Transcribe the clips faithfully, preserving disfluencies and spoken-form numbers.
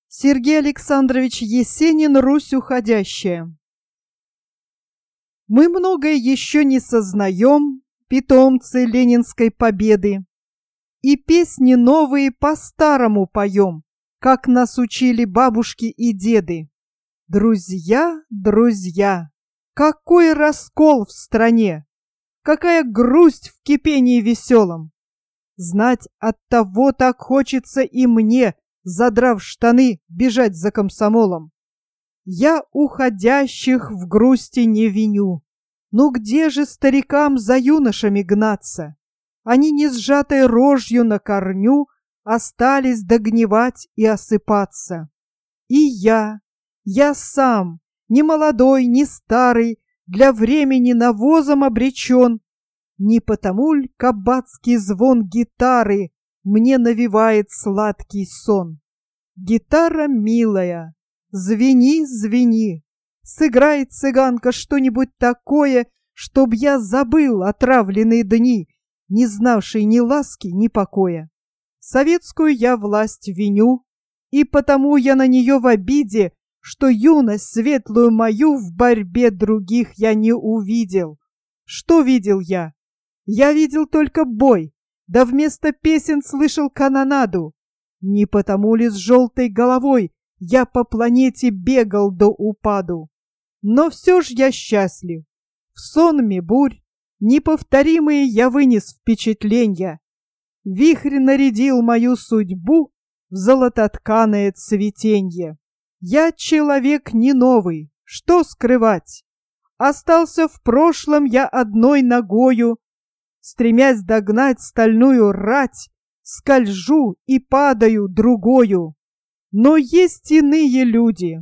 Сергей Александрович Есенин «Русь уходящая». Мы многое еще не сознаем, питомцы ленинской победы, и песни новые по-старому поем, как нас учили бабушки и деды. Друзья, друзья, какой раскол в стране, какая грусть в кипении веселом. Знать, оттого так хочется и мне, задрав штаны, бежать за комсомолом. Я уходящих в грусти не виню. Ну где же старикам за юношами гнаться? Они, не сжатой рожью на корню, остались догнивать и осыпаться. И я, я сам, ни молодой, ни старый, для времени навозом обречен. Не потому ль кабацкий звон гитары мне навевает сладкий сон? Гитара милая, звени, звени, сыграй, цыганка, что-нибудь такое, чтоб я забыл отравленные дни, не знавший ни ласки, ни покоя. Советскую я власть виню, и потому я на нее в обиде, что юность светлую мою в борьбе других я не увидел. Что видел я? Я видел только бой, да вместо песен слышал канонаду. Не потому ли с желтой головой я по планете бегал до упаду? Но все ж я счастлив. В сонме бурь неповторимые я вынес впечатления. Вихрь нарядил мою судьбу в золототканое цветенье. Я человек не новый, что скрывать? Остался в прошлом я одной ногою, стремясь догнать стальную рать, скольжу и падаю другою. Но есть иные люди,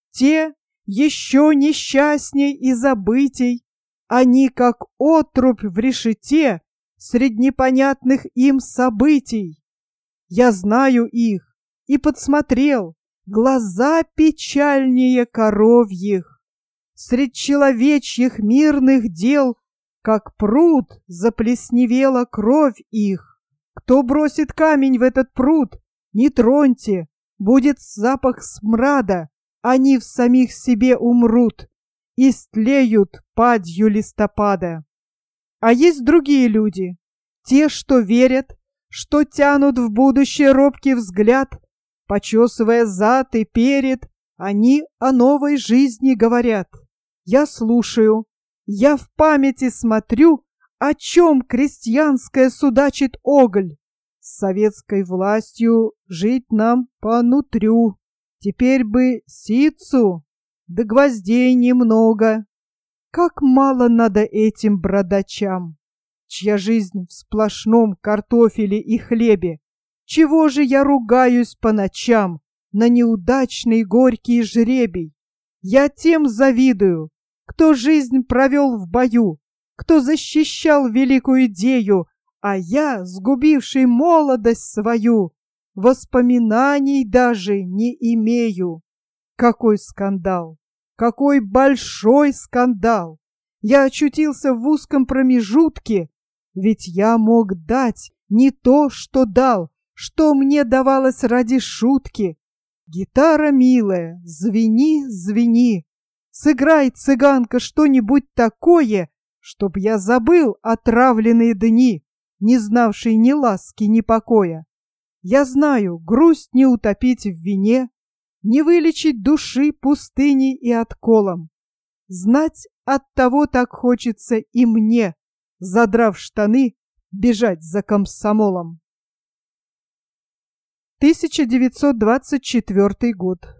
те еще несчастней и забытей. Они, как отрубь в решете, средь непонятных им событий. Я знаю их и подсмотрел, глаза печальнее коровьих. Средь человечьих мирных дел, как пруд, заплесневела кровь их. Кто бросит камень в этот пруд, не троньте, будет запах смрада, они в самих себе умрут, истлеют падью листопада. А есть другие люди, те, что верят, что тянут в будущее робкий взгляд, почесывая зад и перед, они о новой жизни говорят. Я слушаю, я в памяти смотрю, о чем крестьянская судачит оголь. С советской властью жить нам по нутрю. Теперь бы ситцу, да гвоздей немного. Как мало надо этим бродачам, чья жизнь в сплошном картофеле и хлебе. Чего же я ругаюсь по ночам на неудачный горький жребий? Я тем завидую, кто жизнь провел в бою, кто защищал великую идею, а я, сгубивший молодость свою, воспоминаний даже не имею. Какой скандал! Какой большой скандал! Я очутился в узком промежутке, ведь я мог дать не то, что дал, что мне давалось ради шутки. Гитара милая, звени, звени, сыграй, цыганка, что-нибудь такое, чтоб я забыл отравленные дни, не знавший ни ласки, ни покоя. Я знаю, грусть не утопить в вине, не вылечить души пустыней и отколом. Знать, оттого так хочется и мне, задрав штаны, бежать за комсомолом. тысяча девятьсот двадцать четвёртый год.